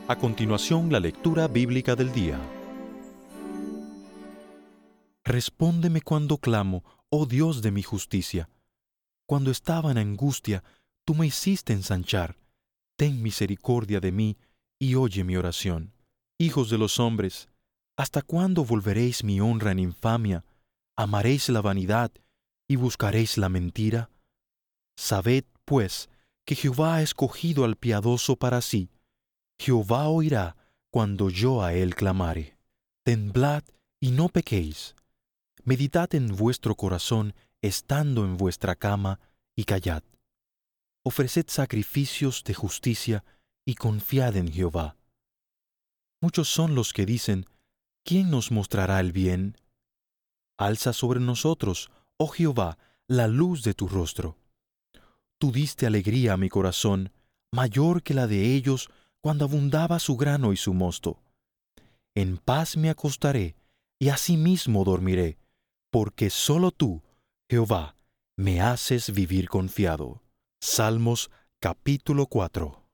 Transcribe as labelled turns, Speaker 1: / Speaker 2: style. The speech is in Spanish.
Speaker 1: A continuación, la lectura bíblica del día. Respóndeme cuando clamo, oh Dios de mi justicia. Cuando estaba en angustia, tú me hiciste ensanchar. Ten misericordia de mí y oye mi oración. Hijos de los hombres, ¿hasta cuándo volveréis mi honra en infamia? ¿Amaréis la vanidad y buscaréis la mentira? Sabed, pues, que Jehová ha escogido al piadoso para sí. Jehová oirá cuando yo a él clamare. Temblad y no pequéis. Meditad en vuestro corazón estando en vuestra cama y callad. Ofreced sacrificios de justicia y confiad en Jehová. Muchos son los que dicen, ¿quién nos mostrará el bien? Alza sobre nosotros, oh Jehová, la luz de tu rostro. Tú diste alegría a mi corazón, mayor que la de ellos cuando abundaba su grano y su mosto. En paz me acostaré y asimismo dormiré, porque solo tú, Jehová, me haces vivir confiado. Salmos capítulo 4.